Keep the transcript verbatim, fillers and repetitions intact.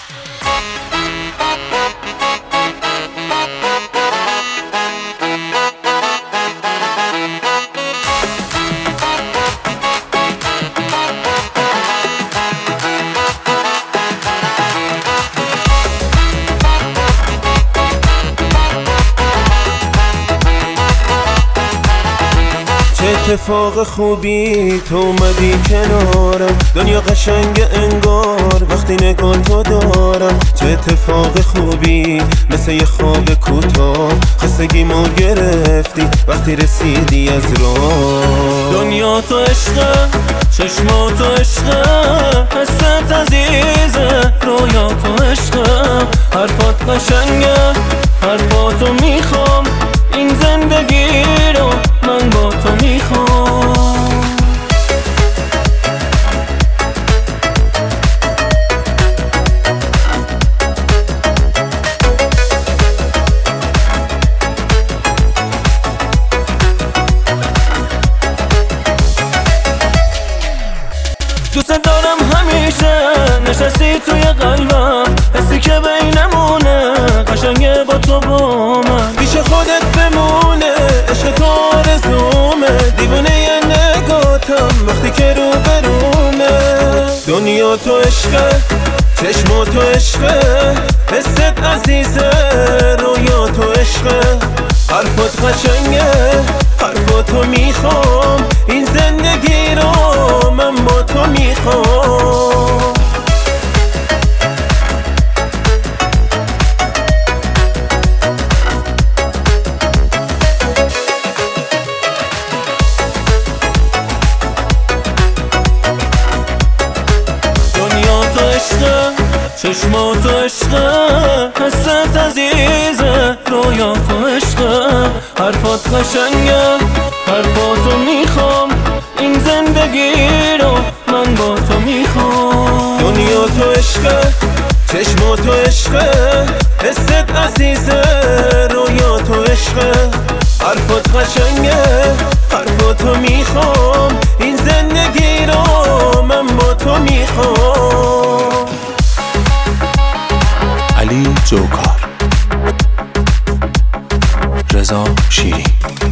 اتفاق خوبی تو اومدی کنارم، دنیا قشنگ انگار وقتی نگاه تو دارم. چه اتفاق خوبی مثل یه خواب کوتاه، خستگیمو گرفتی وقتی رسیدی از راه. دنیا تو عشقه، چشما تو عشقه، حست عزیزه، رویا تو عشقه. حرفات قشنگه، حرفاتو میخوام، این زندگی رو من با تو میخوام. دوست دارم همیشه نشستی توی قلبم، حسی که بینمونه قشنگه با تو با من. پیش خودت بمونه عشق تو آرزومه، دیوونه یه نگاتم وقتی که رو برومه. دنیا تو عشقه، چشما تو عشقه، حست عزیزه، رویا تو عشقه. حرفات قشنگه، حرفاتو میخوام، این زندگی رو من با تو میخوام. چشما تو عشقه، حست عزیزه، رویا تو عشقه. حرفات قشنگه، حرفاتو میخوام، این زندگی رو من با تو میخوام. دنیا تو عشقه، چشما تو عشقه، حست عزیزه، رویا تو عشقه. حرفات قشنگه، حرفاتو میخوام، این زندگی رو من با تو میخوام. علی جوکار، رضا شیری.